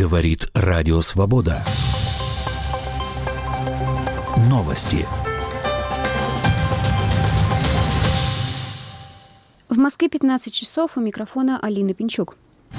Говорит Радио Свобода. Новости. В Москве 15 часов, у микрофона Алина Пинчук.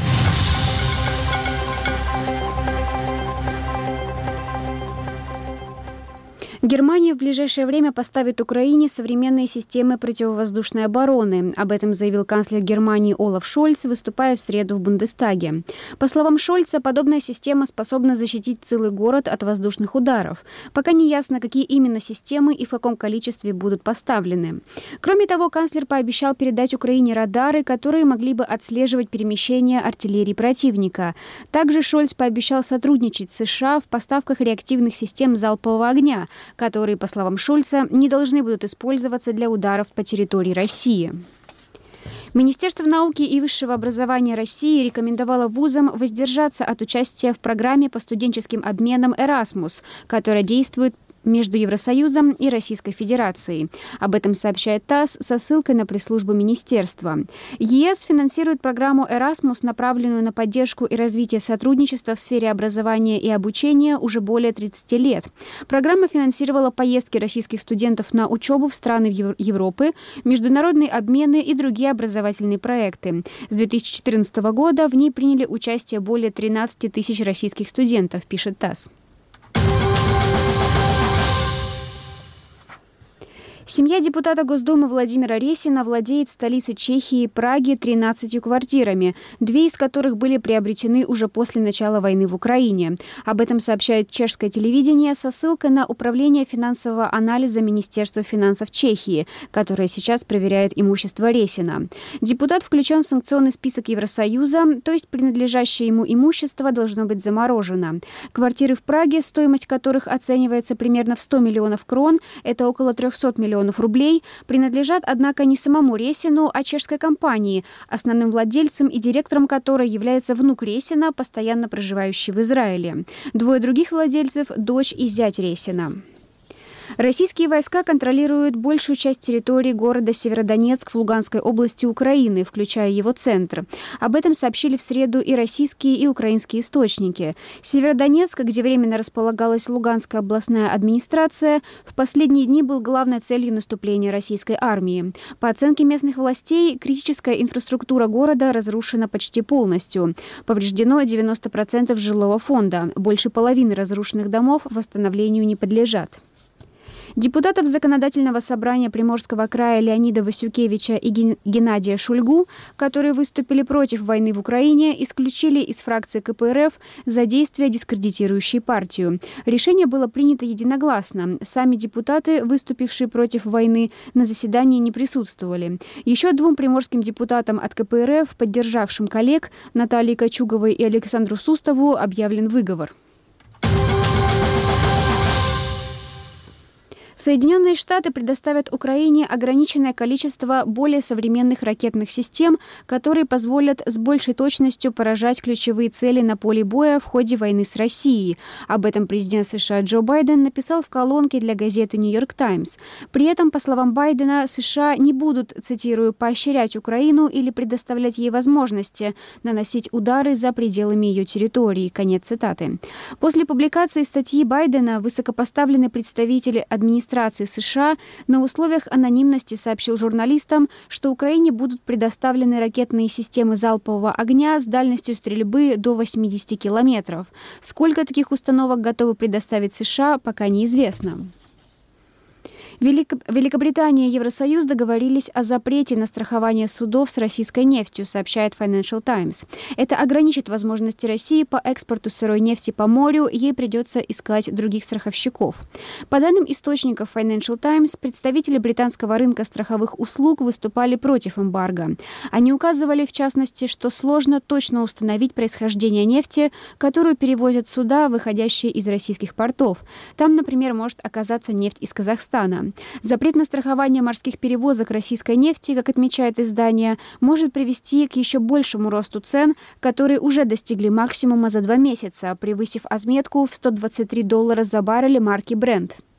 Германия в ближайшее время поставит Украине современные системы противовоздушной обороны. Об этом заявил канцлер Германии Олаф Шольц, выступая в среду в Бундестаге. По словам Шольца, подобная система способна защитить целый город от воздушных ударов. Пока не ясно, какие именно системы и в каком количестве будут поставлены. Кроме того, канцлер пообещал передать Украине радары, которые могли бы отслеживать перемещение артиллерии противника. Также Шольц пообещал сотрудничать с США в поставках реактивных систем залпового огня, которые, по словам Шольца, не должны будут использоваться для ударов по территории России. Министерство науки и высшего образования России рекомендовало вузам воздержаться от участия в программе по студенческим обменам «Эрасмус», которая действует между Евросоюзом и Российской Федерацией. Об этом сообщает ТАСС со ссылкой на пресс-службу министерства. ЕС финансирует программу «Эрасмус», направленную на поддержку и развитие сотрудничества в сфере образования и обучения уже более 30 лет. Программа финансировала поездки российских студентов на учебу в страны Европы, международные обмены и другие образовательные проекты. С 2014 года в ней приняли участие более 13 тысяч российских студентов, пишет ТАСС. Семья депутата Госдумы Владимира Ресина владеет в столице Чехии Праге 13 квартирами, 2 из которых были приобретены уже после начала войны в Украине. Об этом сообщает чешское телевидение со ссылкой на Управление финансового анализа Министерства финансов Чехии, которое сейчас проверяет имущество Ресина. Депутат включен в санкционный список Евросоюза, то есть принадлежащее ему имущество должно быть заморожено. Квартиры в Праге, стоимость которых оценивается примерно в 100 миллионов крон, это около 300 миллионов рублей, принадлежат, однако, не самому Ресину, а чешской компании, основным владельцем и директором которой является внук Ресина, постоянно проживающий в Израиле. 2 других владельцев – дочь и зять Ресина. Российские войска контролируют большую часть территории города Северодонецк в Луганской области Украины, включая его центр. Об этом сообщили в среду и российские, и украинские источники. Северодонецк, где временно располагалась Луганская областная администрация, в последние дни был главной целью наступления российской армии. По оценке местных властей, критическая инфраструктура города разрушена почти полностью. Повреждено 90% жилого фонда. Больше половины разрушенных домов восстановлению не подлежат. Депутатов Законодательного собрания Приморского края Леонида Васюкевича и Геннадия Шульгу, которые выступили против войны в Украине, исключили из фракции КПРФ за действия, дискредитирующие партию. Решение было принято единогласно. Сами депутаты, выступившие против войны, на заседании не присутствовали. Еще 2 приморским депутатам от КПРФ, поддержавшим коллег, Наталье Кочуговой и Александру Сустову, объявлен выговор. Соединенные Штаты предоставят Украине ограниченное количество более современных ракетных систем, которые позволят с большей точностью поражать ключевые цели на поле боя в ходе войны с Россией. Об этом президент США Джо Байден написал в колонке для газеты «Нью-Йорк Таймс». При этом, по словам Байдена, США не будут, цитирую, «поощрять Украину или предоставлять ей возможности наносить удары за пределами ее территории». Конец цитаты. После публикации статьи Байдена высокопоставленный представитель администрации США на условиях анонимности сообщил журналистам, что Украине будут предоставлены ракетные системы залпового огня с дальностью стрельбы до 80 километров. Сколько таких установок готовы предоставить США, пока неизвестно. Великобритания и Евросоюз договорились о запрете на страхование судов с российской нефтью, сообщает Financial Times. Это ограничит возможности России по экспорту сырой нефти по морю, ей придется искать других страховщиков. По данным источников Financial Times, представители британского рынка страховых услуг выступали против эмбарго. Они указывали, в частности, что сложно точно установить происхождение нефти, которую перевозят суда, выходящие из российских портов. Там, например, может оказаться нефть из Казахстана. Запрет на страхование морских перевозок российской нефти, как отмечает издание, может привести к еще большему росту цен, которые уже достигли максимума за 2 месяца, превысив отметку в $123 за баррель марки Brent.